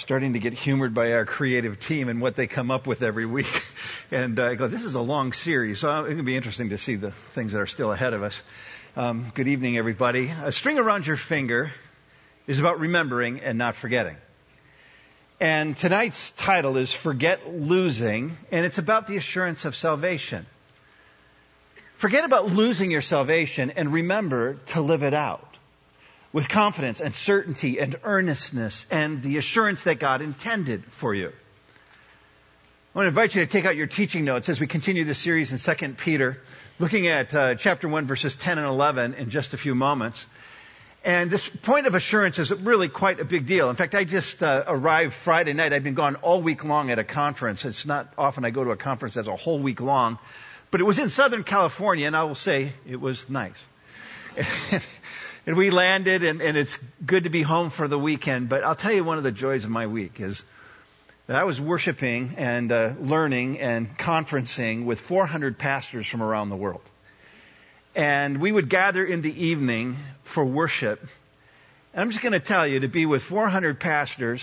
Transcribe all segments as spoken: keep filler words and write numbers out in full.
starting to get humored by our creative team and what they come up with every week. And uh, I go, this is a long series, so it's going to be interesting to see the things that are still ahead of us. Um, good evening, everybody. A string around your finger is about remembering and not forgetting. And tonight's title is Forget Losing, and it's about the assurance of salvation. Forget about losing your salvation and remember to live it out with confidence and certainty and earnestness and the assurance that God intended for you. I want to invite you to take out your teaching notes as we continue this series in Second Peter, looking at uh, chapter one, verses ten and eleven in just a few moments. And this point of assurance is really quite a big deal. In fact, I just uh, arrived Friday night. I've been gone all week long at a conference. It's not often I go to a conference that's a whole week long. But it was in Southern California, and I will say it was nice. And we landed, and, and it's good to be home for the weekend. But I'll tell you one of the joys of my week is that I was worshiping and uh, learning and conferencing with four hundred pastors from around the world. And we would gather in the evening for worship. And I'm just going to tell you, to be with four hundred pastors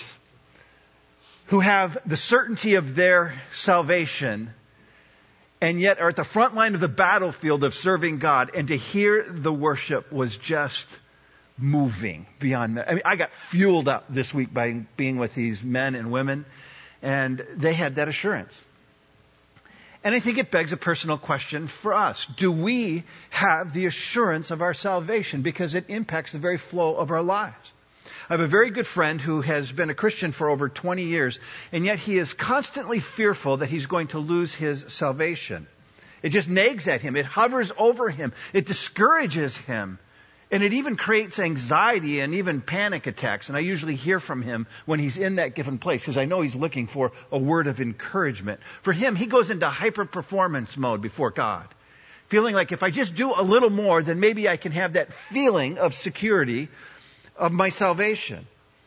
who have the certainty of their salvation and yet are at the front line of the battlefield of serving God, and to hear the worship was just moving beyond that. I mean, I got fueled up this week by being with these men and women, and they had that assurance. And I think it begs a personal question for us. Do we have the assurance of our salvation? Because it impacts the very flow of our lives. I have a very good friend who has been a Christian for over twenty years, and yet he is constantly fearful that he's going to lose his salvation. It just nags at him. It hovers over him. It discourages him. And it even creates anxiety and even panic attacks. And I usually hear from him when he's in that given place, because I know he's looking for a word of encouragement. For him, he goes into hyper-performance mode before God, feeling like if I just do a little more, then maybe I can have that feeling of security of my salvation.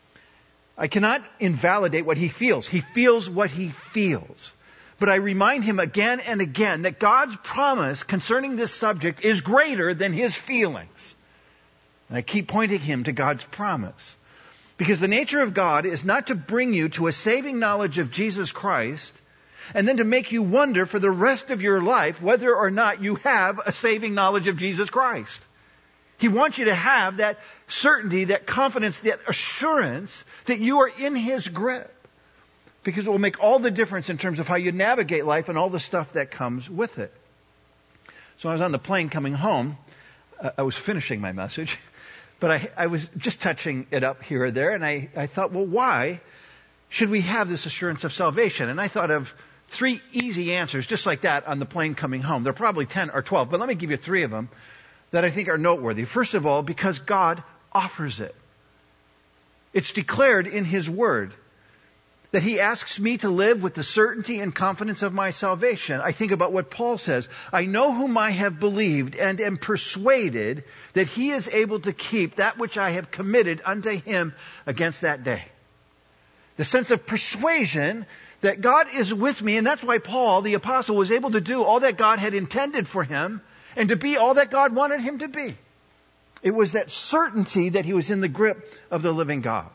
I cannot invalidate what he feels. He feels what he feels. But I remind him again and again that God's promise concerning this subject is greater than his feelings. And I keep pointing him to God's promise. Because the nature of God is not to bring you to a saving knowledge of Jesus Christ and then to make you wonder for the rest of your life whether or not you have a saving knowledge of Jesus Christ. He wants you to have that certainty, that confidence, that assurance that you are in His grip. Because it will make all the difference in terms of how you navigate life and all the stuff that comes with it. So I was on the plane coming home. Uh, I was finishing my message. But I, I was just touching it up here or there. And I, I thought, well, why should we have this assurance of salvation? And I thought of three easy answers just like that on the plane coming home. There are probably ten or twelve. But let me give you three of them that I think are noteworthy. First of all, because God offers it. It's declared in His Word that He asks me to live with the certainty and confidence of my salvation. I think about what Paul says. I know whom I have believed and am persuaded that He is able to keep that which I have committed unto Him against that day. The sense of persuasion that God is with me, and that's why Paul, the apostle, was able to do all that God had intended for him and to be all that God wanted him to be. It was that certainty that he was in the grip of the living God.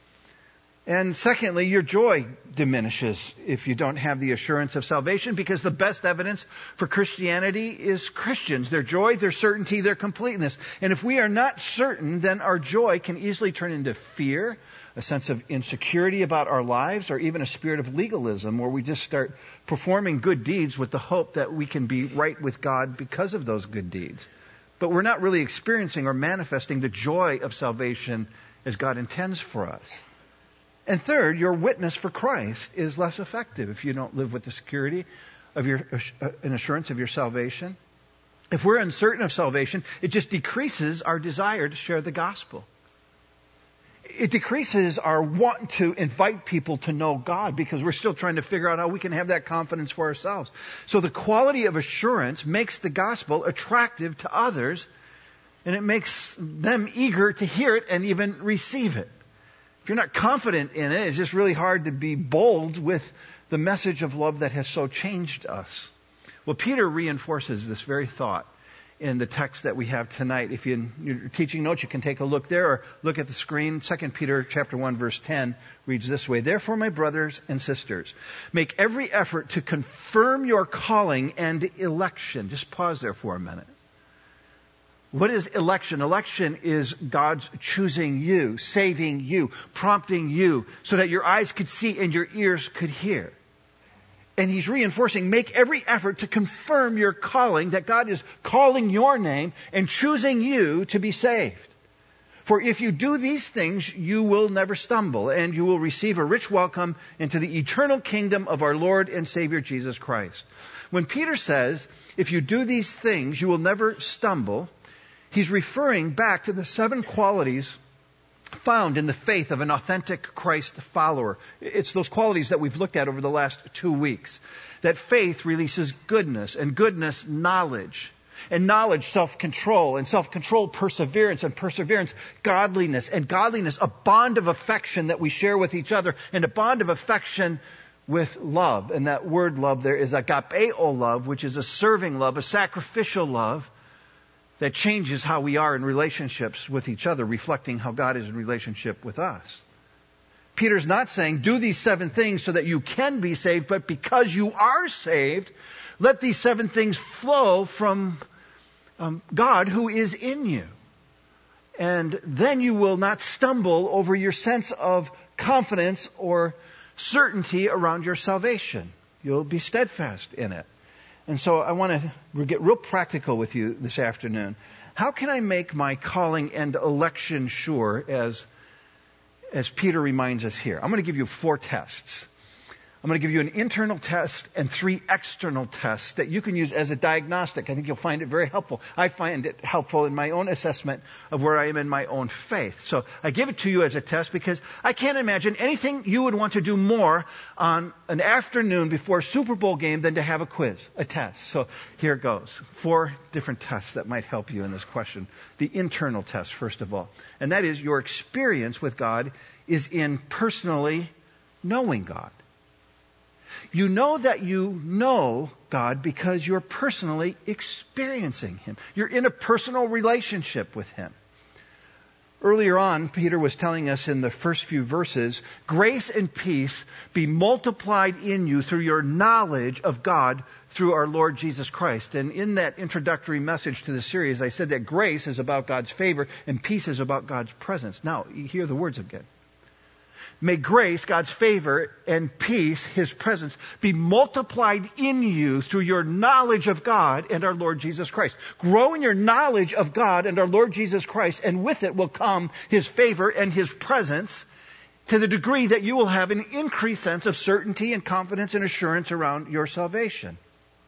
And secondly, your joy diminishes if you don't have the assurance of salvation, because the best evidence for Christianity is Christians. Their joy, their certainty, their completeness. And if we are not certain, then our joy can easily turn into fear, a sense of insecurity about our lives, or even a spirit of legalism where we just start performing good deeds with the hope that we can be right with God because of those good deeds. But we're not really experiencing or manifesting the joy of salvation as God intends for us. And third, your witness for Christ is less effective if you don't live with the security of your, uh, an assurance of your salvation. If we're uncertain of salvation, it just decreases our desire to share the gospel. It decreases our want to invite people to know God because we're still trying to figure out how we can have that confidence for ourselves. So the quality of assurance makes the gospel attractive to others, and it makes them eager to hear it and even receive it. If you're not confident in it, it's just really hard to be bold with the message of love that has so changed us. Well, Peter reinforces this very thought in the text that we have tonight. If you, you're teaching notes, you can take a look there or look at the screen. Second Peter chapter one, verse ten reads this way. Therefore, my brothers and sisters, make every effort to confirm your calling and election. Just pause there for a minute. What is election? Election is God's choosing you, saving you, prompting you so that your eyes could see and your ears could hear. And he's reinforcing, make every effort to confirm your calling, that God is calling your name and choosing you to be saved. For if you do these things, you will never stumble, and you will receive a rich welcome into the eternal kingdom of our Lord and Savior Jesus Christ. When Peter says, if you do these things, you will never stumble, he's referring back to the seven qualities found in the faith of an authentic Christ follower. It's those qualities that we've looked at over the last two weeks. That faith releases goodness, and goodness, knowledge. And knowledge, self-control, and self-control, perseverance, and perseverance, godliness, and godliness, a bond of affection that we share with each other, and a bond of affection with love. And that word love there is agapeo love, which is a serving love, a sacrificial love, that changes how we are in relationships with each other, reflecting how God is in relationship with us. Peter's not saying, do these seven things so that you can be saved, but because you are saved, let these seven things flow from um, God who is in you. And then you will not stumble over your sense of confidence or certainty around your salvation. You'll be steadfast in it. And so I want to get real practical with you this afternoon. How can I make my calling and election sure, as, as Peter reminds us here? I'm going to give you four tests. I'm going to give you an internal test and three external tests that you can use as a diagnostic. I think you'll find it very helpful. I find it helpful in my own assessment of where I am in my own faith. So I give it to you as a test because I can't imagine anything you would want to do more on an afternoon before a Super Bowl game than to have a quiz, a test. So here it goes. Four different tests that might help you in this question. The internal test, first of all. And that is your experience with God is in personally knowing God. You know that you know God because you're personally experiencing Him. You're in a personal relationship with Him. Earlier on, Peter was telling us in the first few verses, grace and peace be multiplied in you through your knowledge of God through our Lord Jesus Christ. And in that introductory message to the series, I said that grace is about God's favor and peace is about God's presence. Now, you hear the words again. May grace, God's favor, and peace, His presence, be multiplied in you through your knowledge of God and our Lord Jesus Christ. Grow in your knowledge of God and our Lord Jesus Christ, and with it will come His favor and His presence to the degree that you will have an increased sense of certainty and confidence and assurance around your salvation.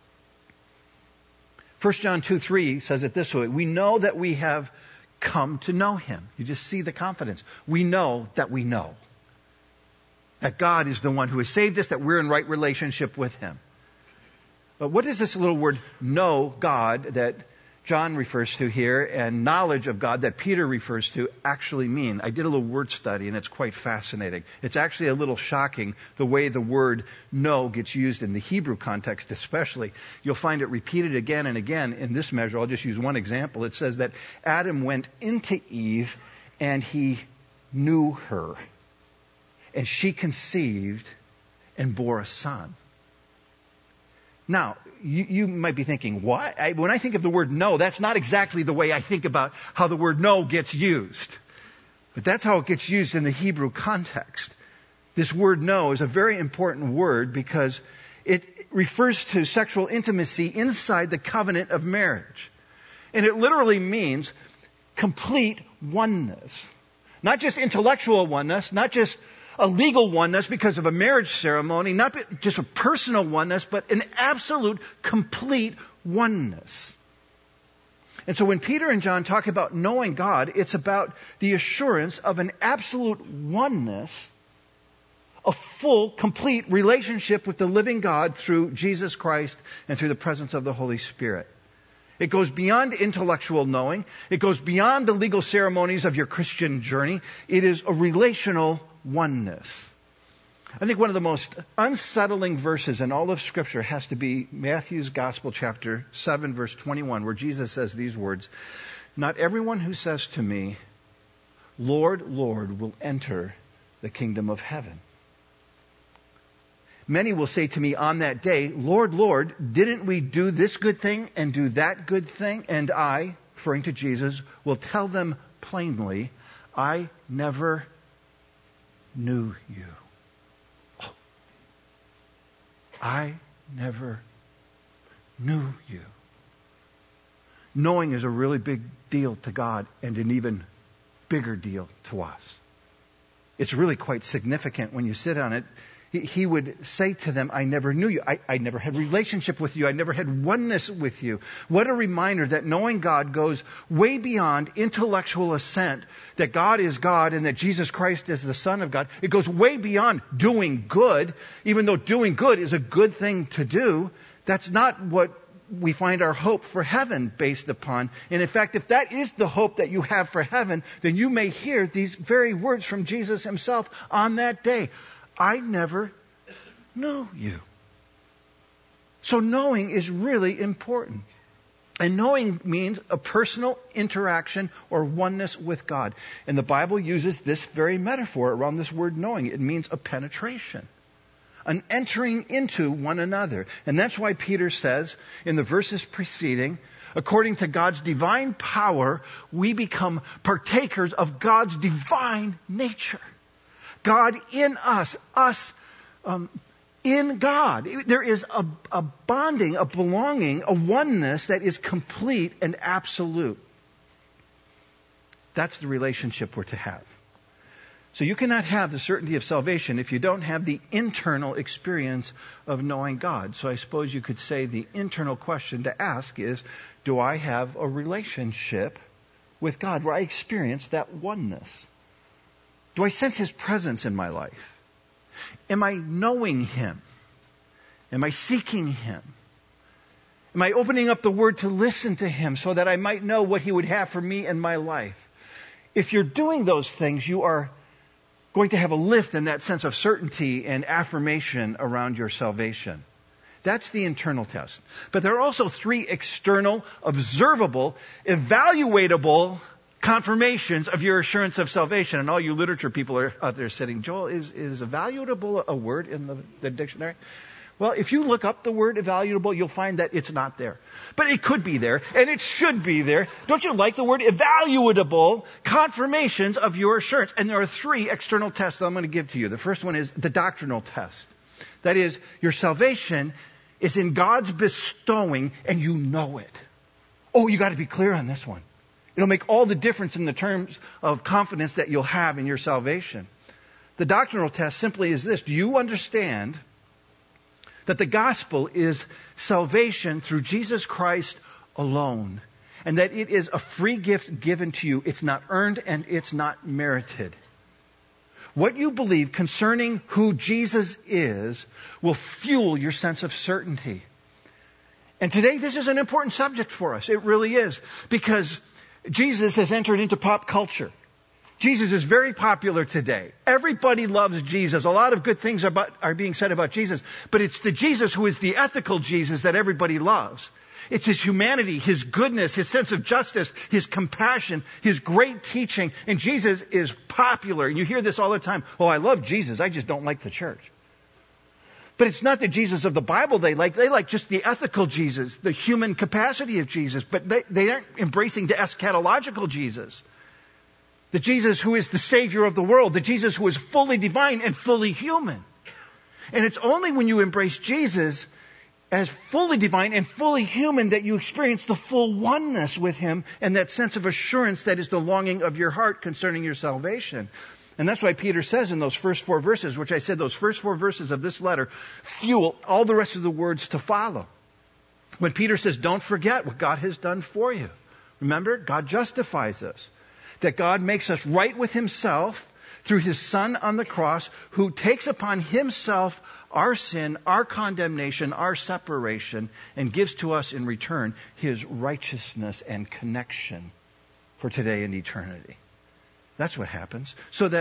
First John two three says it this way, we know that we have come to know Him. You just see the confidence. We know that we know. That God is the one who has saved us, that we're in right relationship with Him. But what does this little word know God that John refers to here and knowledge of God that Peter refers to actually mean? I did a little word study and it's quite fascinating. It's actually a little shocking the way the word know gets used in the Hebrew context especially. You'll find it repeated again and again in this measure. I'll just use one example. It says that Adam went into Eve and he knew her. And she conceived and bore a son. Now, you, you might be thinking, what? I, when I think of the word know, that's not exactly the way I think about how the word know gets used. But that's how it gets used in the Hebrew context. This word know is a very important word because it refers to sexual intimacy inside the covenant of marriage. And it literally means complete oneness. Not just intellectual oneness, not just a legal oneness because of a marriage ceremony, not just a personal oneness, but an absolute, complete oneness. And so when Peter and John talk about knowing God, it's about the assurance of an absolute oneness, a full, complete relationship with the living God through Jesus Christ and through the presence of the Holy Spirit. It goes beyond intellectual knowing. It goes beyond the legal ceremonies of your Christian journey. It is a relational oneness. I think one of the most unsettling verses in all of Scripture has to be Matthew's Gospel, chapter seven, verse twenty-one, where Jesus says these words, "Not everyone who says to me, 'Lord, Lord,' will enter the kingdom of heaven. Many will say to me on that day, 'Lord, Lord, didn't we do this good thing and do that good thing?' And I," referring to Jesus, "will tell them plainly, 'I never knew you.'" Oh. I never knew you. Knowing is a really big deal to God and an even bigger deal to us. It's really quite significant when you sit on it. He, he would say to them, "I never knew you. I, I never had relationship with you. I never had oneness with you." What a reminder that knowing God goes way beyond intellectual assent, that God is God and that Jesus Christ is the Son of God. It goes way beyond doing good, even though doing good is a good thing to do. That's not what we find our hope for heaven based upon. And in fact, if that is the hope that you have for heaven, then you may hear these very words from Jesus himself on that day. "I never knew you." So knowing is really important. And knowing means a personal interaction or oneness with God. And the Bible uses this very metaphor around this word knowing. It means a penetration, an entering into one another. And that's why Peter says in the verses preceding, according to God's divine power, we become partakers of God's divine nature. God in us, us um, in God. There is a, a bonding, a belonging, a oneness that is complete and absolute. That's the relationship we're to have. So you cannot have the certainty of salvation if you don't have the internal experience of knowing God. So I suppose you could say the internal question to ask is, do I have a relationship with God where I experience that oneness? Do I sense His presence in my life? Am I knowing Him? Am I seeking Him? Am I opening up the Word to listen to Him so that I might know what He would have for me in my life? If you're doing those things, you are going to have a lift in that sense of certainty and affirmation around your salvation. That's the internal test. But there are also three external, observable, evaluatable confirmations of your assurance of salvation. And all you literature people are out there sitting, "Joel, is, is evaluable a word in the, the dictionary?" Well, if you look up the word evaluable, you'll find that it's not there. But it could be there, and it should be there. Don't you like the word evaluable? Confirmations of your assurance. And there are three external tests that I'm going to give to you. The first one is the doctrinal test. That is, your salvation is in God's bestowing, and you know it. Oh, you got to be clear on this one. It'll make all the difference in the terms of confidence that you'll have in your salvation. The doctrinal test simply is this: do you understand that the gospel is salvation through Jesus Christ alone, and that it is a free gift given to you? It's not earned and it's not merited. What you believe concerning who Jesus is will fuel your sense of certainty. And today this is an important subject for us. It really is, because Jesus has entered into pop culture. Jesus is very popular today. Everybody loves Jesus. A lot of good things are, about, are being said about Jesus. But it's the Jesus who is the ethical Jesus that everybody loves. It's His humanity, His goodness, His sense of justice, His compassion, His great teaching. And Jesus is popular. And you hear this all the time. "Oh, I love Jesus. I just don't like the church." But it's not the Jesus of the Bible they like. They like just the ethical Jesus, the human capacity of Jesus. But they, they aren't embracing the eschatological Jesus. The Jesus who is the Savior of the world. The Jesus who is fully divine and fully human. And it's only when you embrace Jesus as fully divine and fully human that you experience the full oneness with Him and that sense of assurance that is the longing of your heart concerning your salvation. And that's why Peter says in those first four verses, which I said those first four verses of this letter fuel all the rest of the words to follow. When Peter says, don't forget what God has done for you. Remember, God justifies us. That God makes us right with Himself through His Son on the cross, who takes upon Himself our sin, our condemnation, our separation, and gives to us in return His righteousness and connection for today and eternity. That's what happens. So that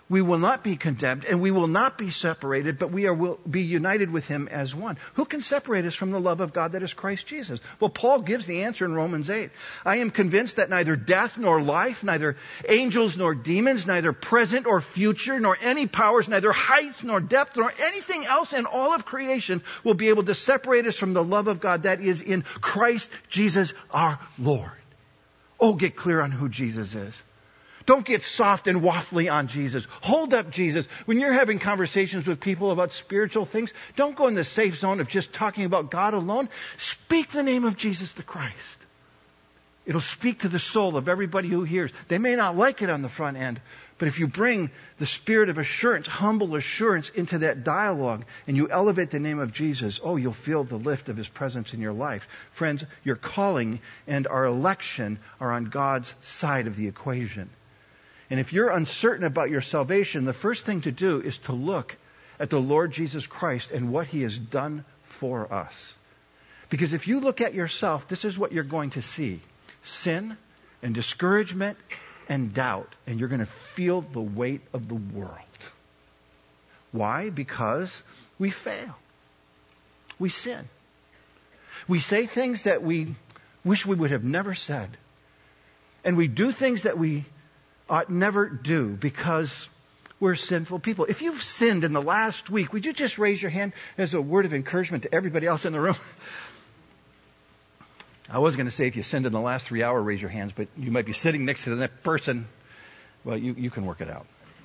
we will not be condemned, and we will not be separated, but we are, will be united with him as one. Who can separate us from the love of God that is Christ Jesus? Well, Paul gives the answer in Romans eight. I am convinced that neither death nor life, neither angels nor demons, neither present or future, nor any powers, neither height nor depth, nor anything else in all of creation will be able to separate us from the love of God that is in Christ Jesus our Lord. Oh, get clear on who Jesus is. Don't get soft and waffly on Jesus. Hold up Jesus. When you're having conversations with people about spiritual things, don't go in the safe zone of just talking about God alone. Speak the name of Jesus the Christ. It'll speak to the soul of everybody who hears. They may not like it on the front end, but if you bring the spirit of assurance, humble assurance into that dialogue, and you elevate the name of Jesus, oh, you'll feel the lift of his presence in your life. Friends, your calling and our election are on God's side of the equation. And if you're uncertain about your salvation, the first thing to do is to look at the Lord Jesus Christ and what he has done for us. Because if you look at yourself, this is what you're going to see. Sin and discouragement and doubt. And you're going to feel the weight of the world. Why? Because we fail. We sin. We say things that we wish we would have never said. And we do things that we ought never do because we're sinful people. If you've sinned in the last week, would you just raise your hand as a word of encouragement to everybody else in the room? I was going to say if you sinned in the last three hours, raise your hands, but you might be sitting next to that person. Well, you, you can work it out.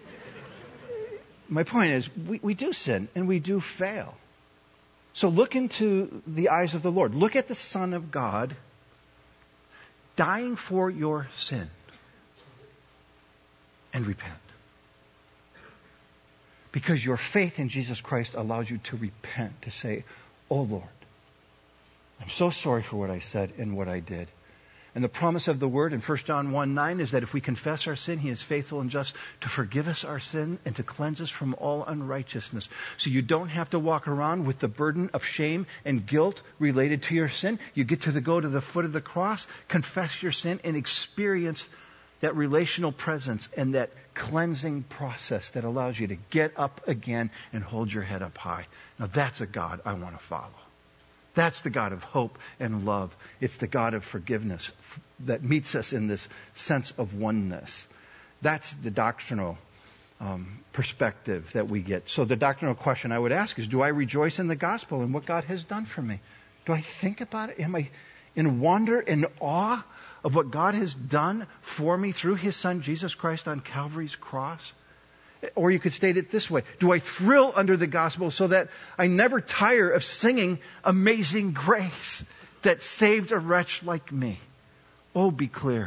My point is, we, we do sin and we do fail. So look into the eyes of the Lord. Look at the Son of God dying for your sin. And repent. Because your faith in Jesus Christ allows you to repent, to say, oh Lord, I'm so sorry for what I said and what I did. And the promise of the word in First John one nine is that if we confess our sin, he is faithful and just to forgive us our sin and to cleanse us from all unrighteousness. So you don't have to walk around with the burden of shame and guilt related to your sin. You get to the, go to the foot of the cross, confess your sin, and experience that relational presence and that cleansing process that allows you to get up again and hold your head up high. Now that's a God I want to follow. That's the God of hope and love. It's the God of forgiveness that meets us in this sense of oneness. That's the doctrinal um, perspective that we get. So the doctrinal question I would ask is, do I rejoice in the gospel and what God has done for me? Do I think about it? Am I in wonder and awe of what God has done for me through his Son, Jesus Christ, on Calvary's cross? Or you could state it this way. Do I thrill under the gospel so that I never tire of singing Amazing Grace that saved a wretch like me? Oh, be clear.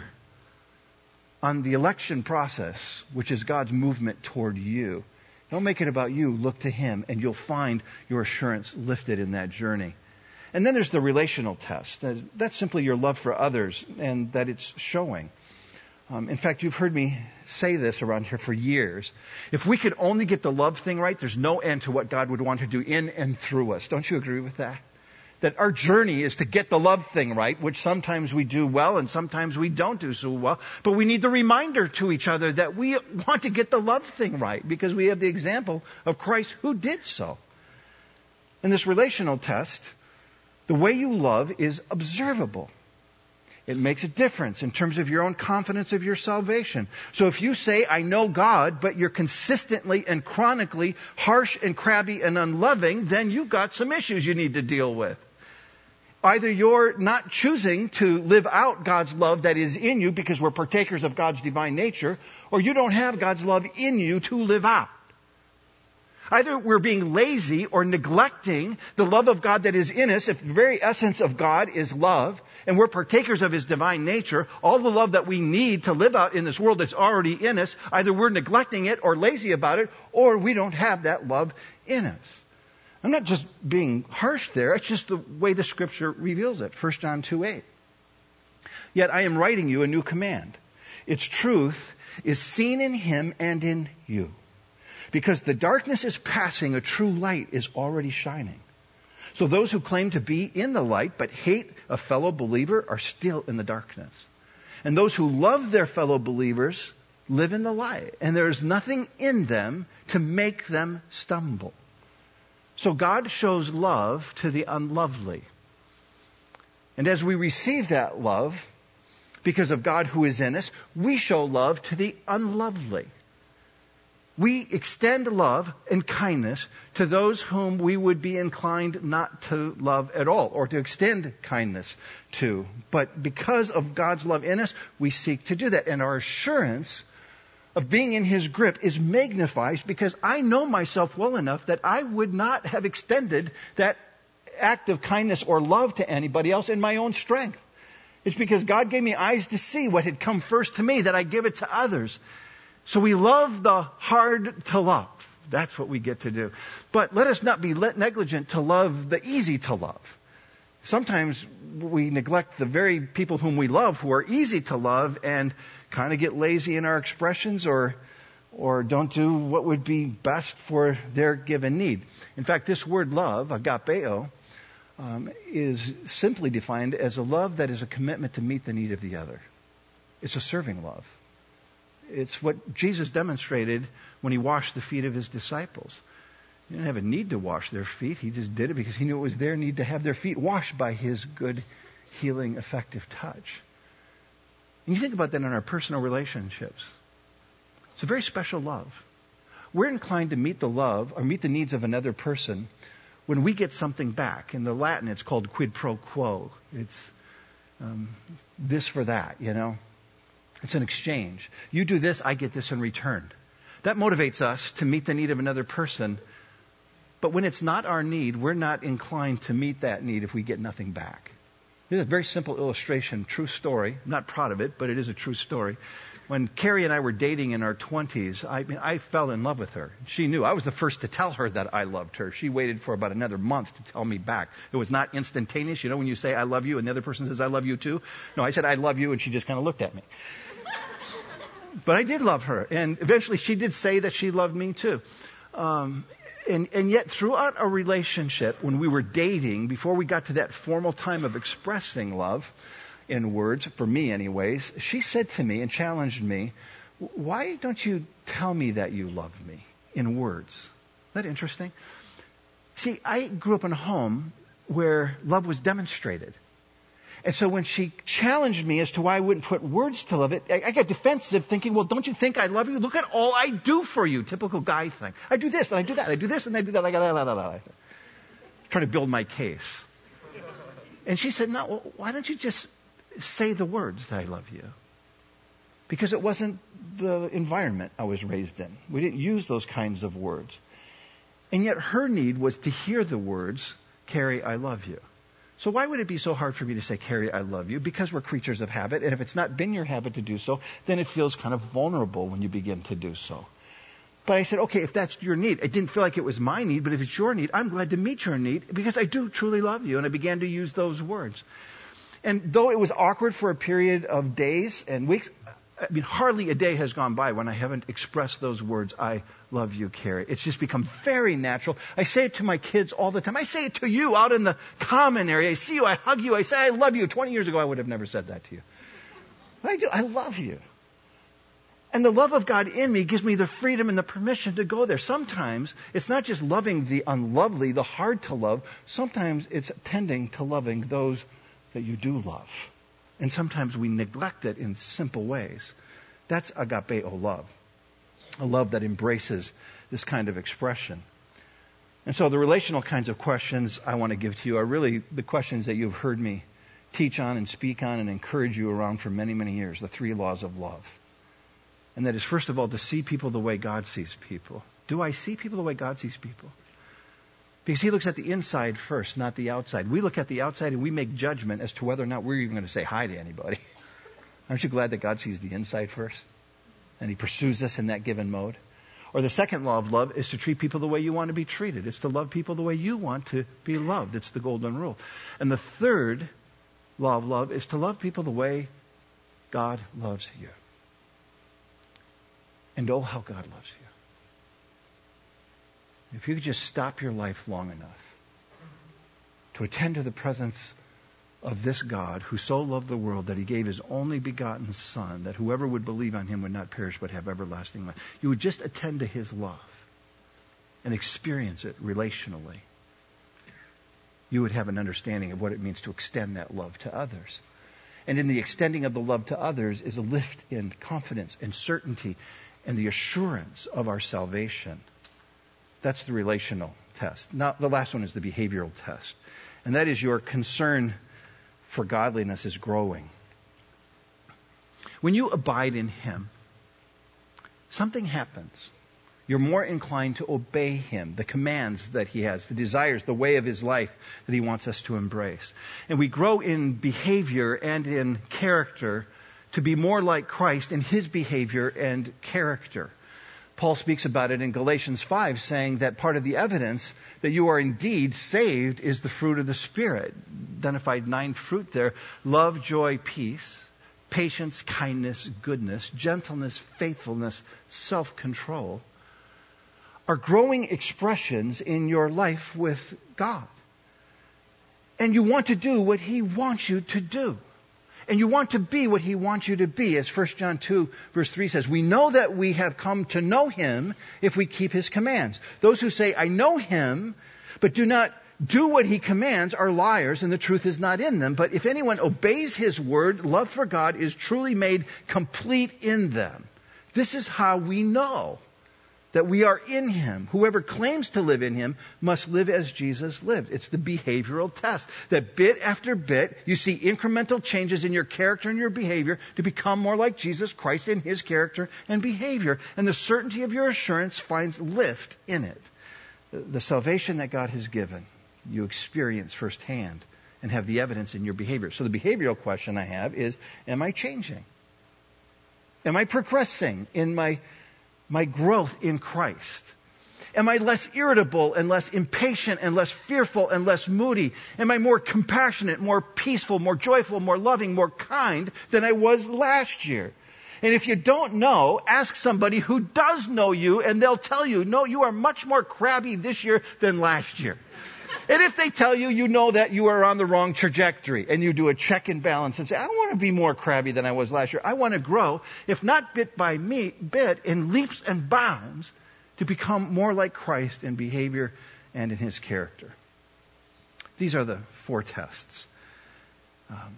On the election process, which is God's movement toward you, don't make it about you. Look to him and you'll find your assurance lifted in that journey. And then there's the relational test. That's simply your love for others and that it's showing. Um, in fact, you've heard me say this around here for years. If we could only get the love thing right, there's no end to what God would want to do in and through us. Don't you agree with that? That our journey is to get the love thing right, which sometimes we do well and sometimes we don't do so well. But we need the reminder to each other that we want to get the love thing right because we have the example of Christ who did so. In this relational test, the way you love is observable. It makes a difference in terms of your own confidence of your salvation. So if you say, I know God, but you're consistently and chronically harsh and crabby and unloving, then you've got some issues you need to deal with. Either you're not choosing to live out God's love that is in you because we're partakers of God's divine nature, or you don't have God's love in you to live out. Either we're being lazy or neglecting the love of God that is in us. If the very essence of God is love, and we're partakers of his divine nature, all the love that we need to live out in this world that's already in us, either we're neglecting it or lazy about it, or we don't have that love in us. I'm not just being harsh there. It's just the way the Scripture reveals it. First John two eight. Yet I am writing you a new command. Its truth is seen in him and in you. Because the darkness is passing, a true light is already shining. So those who claim to be in the light but hate a fellow believer are still in the darkness. And those who love their fellow believers live in the light, and there is nothing in them to make them stumble. So God shows love to the unlovely. And as we receive that love, because of God who is in us, we show love to the unlovely. We extend love and kindness to those whom we would be inclined not to love at all, or to extend kindness to. But because of God's love in us, we seek to do that. And our assurance of being in His grip is magnified because I know myself well enough that I would not have extended that act of kindness or love to anybody else in my own strength. It's because God gave me eyes to see what had come first to me that I give it to others. So we love the hard to love. That's what we get to do. But let us not be negligent to love the easy to love. Sometimes we neglect the very people whom we love who are easy to love and kind of get lazy in our expressions or or don't do what would be best for their given need. In fact, this word love, agapeo, um, is simply defined as a love that is a commitment to meet the need of the other. It's a serving love. It's what Jesus demonstrated when He washed the feet of His disciples. He didn't have a need to wash their feet. He just did it because He knew it was their need to have their feet washed by His good, healing, effective touch. And you think about that in our personal relationships. It's a very special love. We're inclined to meet the love or meet the needs of another person when we get something back. In the Latin, it's called quid pro quo. It's um, this for that, you know. It's an exchange. You do this, I get this in return. That motivates us to meet the need of another person. But when it's not our need, we're not inclined to meet that need if we get nothing back. This is a very simple illustration, true story. I'm not proud of it, but it is a true story. When Carrie and I were dating in our twenties, I mean, I fell in love with her. She knew. I was the first to tell her that I loved her. She waited for about another month to tell me back. It was not instantaneous. You know when you say, I love you, and the other person says, I love you too? No, I said, I love you, and she just kind of looked at me. But I did love her. And eventually she did say that she loved me too. Um, and, and yet throughout our relationship, when we were dating, before we got to that formal time of expressing love in words, for me anyways, she said to me and challenged me, why don't you tell me that you love me in words? Isn't that interesting? See, I grew up in a home where love was demonstrated. And so when she challenged me as to why I wouldn't put words to love it, I, I got defensive thinking, well, don't you think I love you? Look at all I do for you. Typical guy thing. I do this and I do that. I do this and I do that. I got la, la, la, la. Trying to build my case. And she said, no, well, why don't you just say the words that I love you? Because it wasn't the environment I was raised in. We didn't use those kinds of words. And yet her need was to hear the words, Carrie, I love you. So why would it be so hard for me to say, Carrie, I love you? Because we're creatures of habit. And if it's not been your habit to do so, then it feels kind of vulnerable when you begin to do so. But I said, okay, if that's your need, it didn't feel like it was my need, but if it's your need, I'm glad to meet your need because I do truly love you. And I began to use those words. And though it was awkward for a period of days and weeks, I mean, hardly a day has gone by when I haven't expressed those words, I love you, Carrie. It's just become very natural. I say it to my kids all the time. I say it to you out in the common area. I see you, I hug you, I say I love you. twenty years ago, I would have never said that to you. But I do. I love you. And the love of God in me gives me the freedom and the permission to go there. Sometimes it's not just loving the unlovely, the hard to love. Sometimes it's tending to loving those that you do love. And sometimes we neglect it in simple ways. That's agapeo love. A love that embraces this kind of expression. And so the relational kinds of questions I want to give to you are really the questions that you've heard me teach on and speak on and encourage you around for many, many years. The three laws of love. And that is, first of all, to see people the way God sees people. Do I see people the way God sees people? Because He looks at the inside first, not the outside. We look at the outside and we make judgment as to whether or not we're even going to say hi to anybody. Aren't you glad that God sees the inside first? And He pursues us in that given mode? Or the second law of love is to treat people the way you want to be treated. It's to love people the way you want to be loved. It's the golden rule. And the third law of love is to love people the way God loves you. And oh, how God loves you. If you could just stop your life long enough to attend to the presence of this God who so loved the world that he gave his only begotten Son, that whoever would believe on him would not perish but have everlasting life. You would just attend to his love and experience it relationally. You would have an understanding of what it means to extend that love to others. And in the extending of the love to others is a lift in confidence and certainty and the assurance of our salvation. That's the relational test. Now, the last one is the behavioral test. And that is your concern for godliness is growing. When you abide in him, something happens. You're more inclined to obey him, the commands that he has, the desires, the way of his life that he wants us to embrace. And we grow in behavior and in character to be more like Christ in his behavior and character. Paul speaks about it in Galatians five, saying that part of the evidence that you are indeed saved is the fruit of the Spirit. Identified nine fruit there: love, joy, peace, patience, kindness, goodness, gentleness, faithfulness, self-control, are growing expressions in your life with God. And you want to do what he wants you to do. And you want to be what he wants you to be. As First John two verse three says, we know that we have come to know him if we keep his commands. Those who say, I know him, but do not do what he commands are liars, and the truth is not in them. But if anyone obeys his word, love for God is truly made complete in them. This is how we know that we are in him. Whoever claims to live in him must live as Jesus lived. It's the behavioral test. That bit after bit, you see incremental changes in your character and your behavior to become more like Jesus Christ in his character and behavior. And the certainty of your assurance finds lift in it. The salvation that God has given, you experience firsthand and have the evidence in your behavior. So the behavioral question I have is, am I changing? Am I progressing in my my growth in Christ? Am I less irritable and less impatient and less fearful and less moody? Am I more compassionate, more peaceful, more joyful, more loving, more kind than I was last year? And if you don't know, ask somebody who does know you, and they'll tell you, no, you are much more crabby this year than last year. And if they tell you, you know that you are on the wrong trajectory, and you do a check and balance and say, I don't want to be more crabby than I was last year. I want to grow, if not bit by me, bit, in leaps and bounds to become more like Christ in behavior and in his character. These are the four tests. Um,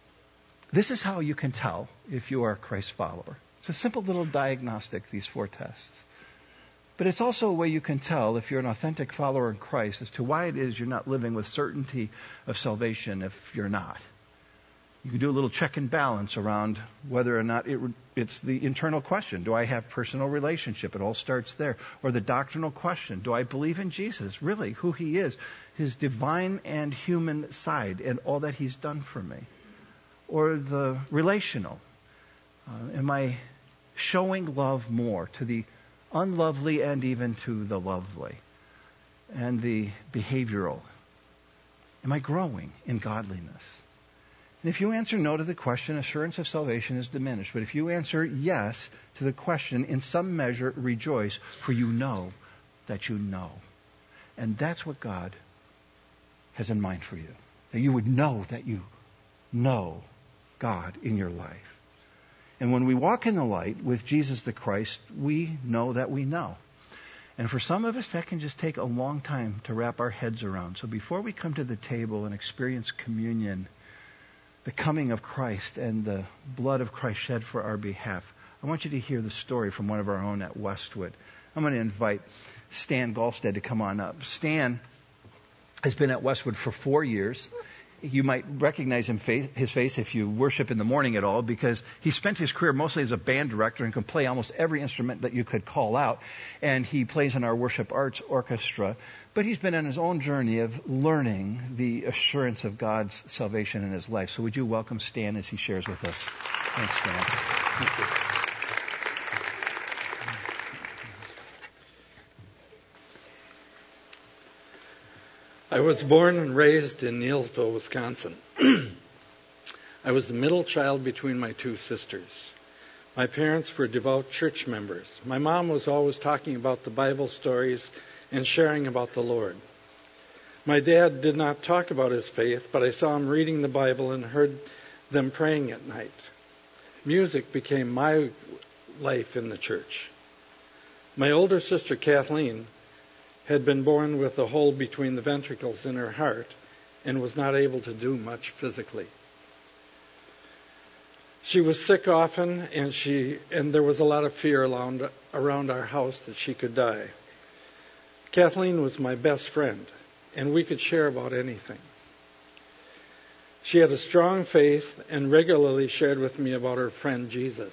this is how you can tell if you are a Christ follower. It's a simple little diagnostic, these four tests. But it's also a way you can tell if you're an authentic follower in Christ as to why it is you're not living with certainty of salvation if you're not. You can do a little check and balance around whether or not it, it's the internal question. Do I have personal relationship? It all starts there. Or the doctrinal question. Do I believe in Jesus? Really, who he is? His divine and human side and all that he's done for me. Or the relational. Uh, am I showing love more to the unlovely and even to the lovely? And the behavioral. Am I growing in godliness? And if you answer no to the question, assurance of salvation is diminished. But if you answer yes to the question, in some measure rejoice, for you know that you know. And that's what God has in mind for you. That you would know that you know God in your life. And when we walk in the light with Jesus the Christ, we know that we know. And for some of us, that can just take a long time to wrap our heads around. So before we come to the table and experience communion, the coming of Christ and the blood of Christ shed for our behalf, I want you to hear the story from one of our own at Westwood. I'm going to invite Stan Galstead to come on up. Stan has been at Westwood for four years. You might recognize him face, his face if you worship in the morning at all, because he spent his career mostly as a band director and can play almost every instrument that you could call out. And he plays in our worship arts orchestra. But he's been on his own journey of learning the assurance of God's salvation in his life. So would you welcome Stan as he shares with us? Thanks, Stan. Thank you. I was born and raised in Neillsville, Wisconsin. I was the middle child between my two sisters. My parents were devout church members. My mom was always talking about the Bible stories and sharing about the Lord. My dad did not talk about his faith, but I saw him reading the Bible and heard them praying at night. Music became my life in the church. My older sister, Kathleen, had been born with a hole between the ventricles in her heart and was not able to do much physically. She was sick often, and she and there was a lot of fear around, around our house that she could die. Kathleen was my best friend, and we could share about anything. She had a strong faith and regularly shared with me about her friend Jesus.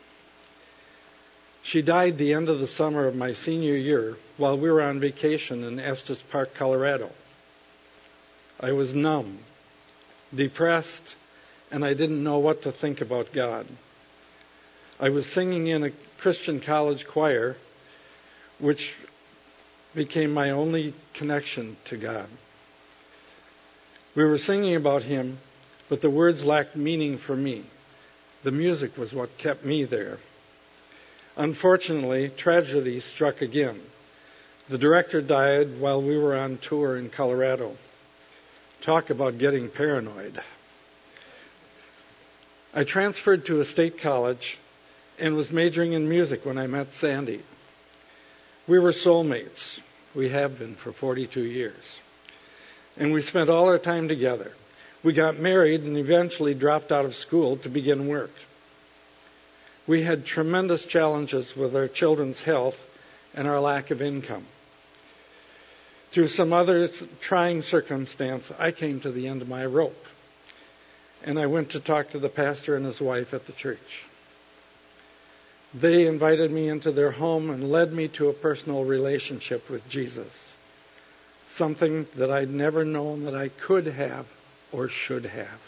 She died the end of the summer of my senior year while we were on vacation in Estes Park, Colorado. I was numb, depressed, and I didn't know what to think about God. I was singing in a Christian college choir, which became my only connection to God. We were singing about Him, but the words lacked meaning for me. The music was what kept me there. Unfortunately, tragedy struck again. The director died while we were on tour in Colorado. Talk about getting paranoid. I transferred to a state college and was majoring in music when I met Sandy. We were soulmates. We have been for forty-two years. And we spent all our time together. We got married and eventually dropped out of school to begin work. We had tremendous challenges with our children's health and our lack of income. Through some other trying circumstance, I came to the end of my rope. And I went to talk to the pastor and his wife at the church. They invited me into their home and led me to a personal relationship with Jesus. Something that I'd never known that I could have or should have.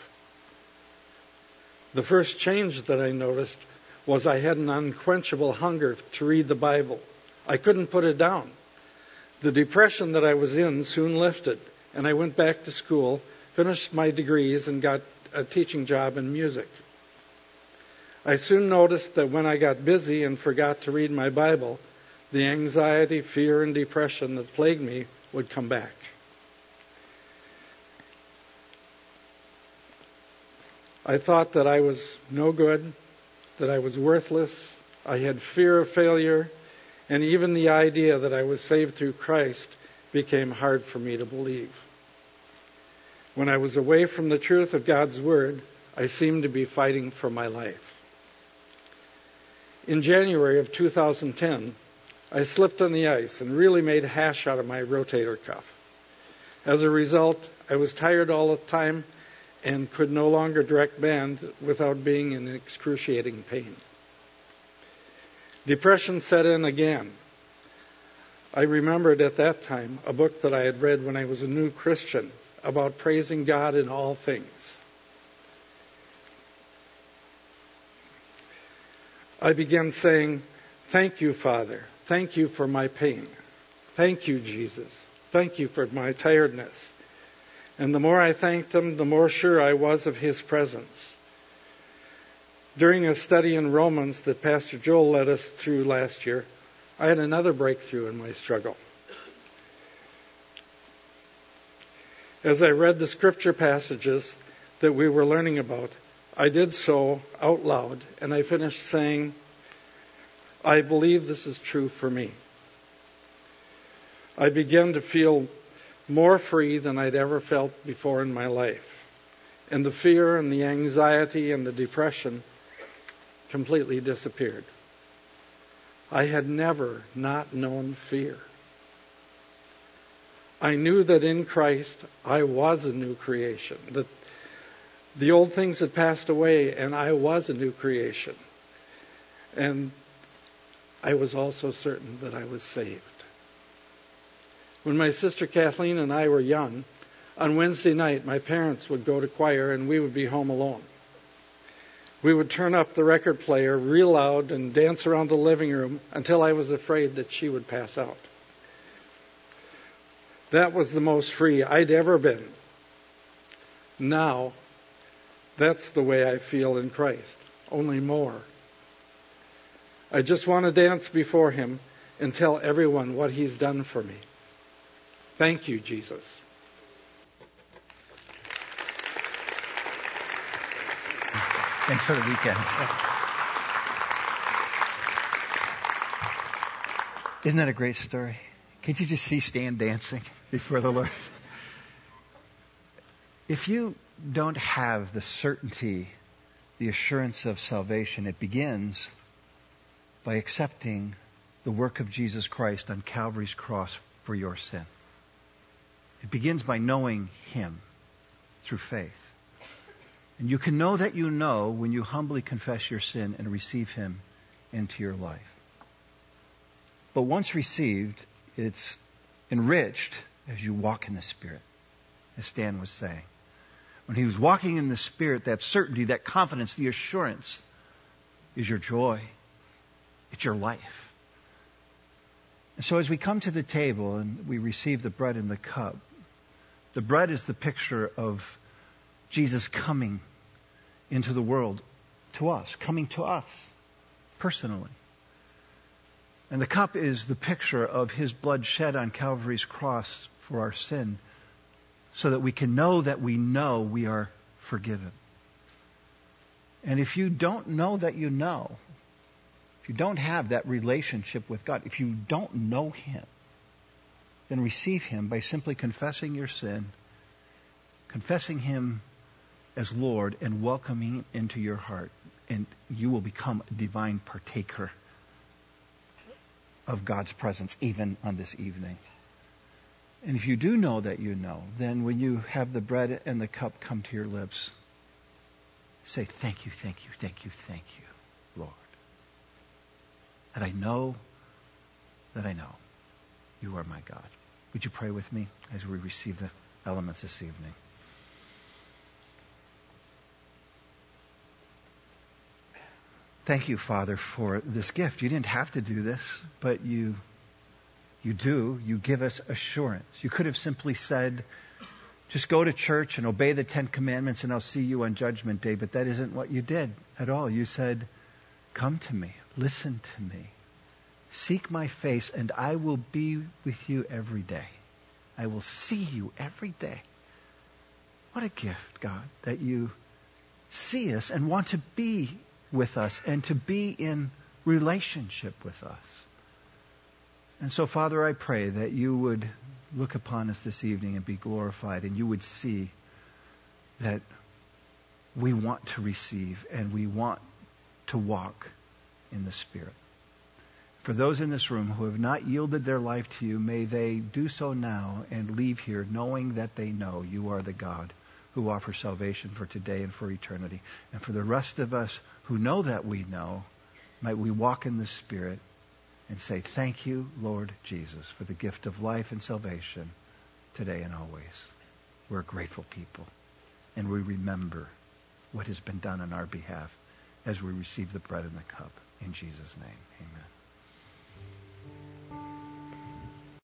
The first change that I noticed was I had an unquenchable hunger to read the Bible. I couldn't put it down. The depression that I was in soon lifted, and I went back to school, finished my degrees, and got a teaching job in music. I soon noticed that when I got busy and forgot to read my Bible, the anxiety, fear, and depression that plagued me would come back. I thought that I was no good, that I was worthless. I had fear of failure, and even the idea that I was saved through Christ became hard for me to believe. When I was away from the truth of God's Word, I seemed to be fighting for my life. In January of two thousand ten, I slipped on the ice and really made hash out of my rotator cuff. As a result, I was tired all the time and could no longer direct band without being in excruciating pain. Depression set in again. I remembered at that time a book that I had read when I was a new Christian about praising God in all things. I began saying, "Thank you, Father. Thank you for my pain. Thank you, Jesus. Thank you for my tiredness." And the more I thanked Him, the more sure I was of His presence. During a study in Romans that Pastor Joel led us through last year, I had another breakthrough in my struggle. As I read the scripture passages that we were learning about, I did so out loud, and I finished saying, "I believe this is true for me." I began to feel more free than I'd ever felt before in my life. And the fear and the anxiety and the depression completely disappeared. I had never not known fear. I knew that in Christ I was a new creation, that the old things had passed away and I was a new creation. And I was also certain that I was saved. When my sister Kathleen and I were young, on Wednesday night my parents would go to choir and we would be home alone. We would turn up the record player real loud and dance around the living room until I was afraid that she would pass out. That was the most free I'd ever been. Now, that's the way I feel in Christ, only more. I just want to dance before Him and tell everyone what He's done for me. Thank you, Jesus. Thanks for the weekend. Isn't that a great story? Can't you just see Stan dancing before the Lord? If you don't have the certainty, the assurance of salvation, it begins by accepting the work of Jesus Christ on Calvary's cross for your sin. It begins by knowing Him through faith. And you can know that you know when you humbly confess your sin and receive Him into your life. But once received, it's enriched as you walk in the Spirit, as Stan was saying. When he was walking in the Spirit, that certainty, that confidence, the assurance is your joy. It's your life. And so as we come to the table and we receive the bread and the cup, the bread is the picture of Jesus coming into the world to us, coming to us personally. And the cup is the picture of His blood shed on Calvary's cross for our sin, so that we can know that we know we are forgiven. And if you don't know that you know, if you don't have that relationship with God, if you don't know Him, then receive Him by simply confessing your sin, confessing Him as Lord, and welcoming Him into your heart. And you will become a divine partaker of God's presence, even on this evening. And if you do know that you know, then when you have the bread and the cup come to your lips, say, thank you, thank you, thank you, thank you, Lord. And I know that I know you are my God. Would you pray with me as we receive the elements this evening? Thank you, Father, for this gift. You didn't have to do this, but you you do. You give us assurance. You could have simply said, just go to church and obey the Ten Commandments and I'll see you on Judgment Day. But that isn't what you did at all. You said, come to me, listen to me, seek my face, and I will be with you every day. I will see you every day. What a gift, God, that you see us and want to be with us and to be in relationship with us. And so, Father, I pray that you would look upon us this evening and be glorified, and you would see that we want to receive and we want to walk in the Spirit. For those in this room who have not yielded their life to you, may they do so now and leave here knowing that they know you are the God who offers salvation for today and for eternity. And for the rest of us who know that we know, might we walk in the Spirit and say, thank you, Lord Jesus, for the gift of life and salvation today and always. We're a grateful people, and we remember what has been done on our behalf as we receive the bread and the cup. In Jesus' name, amen.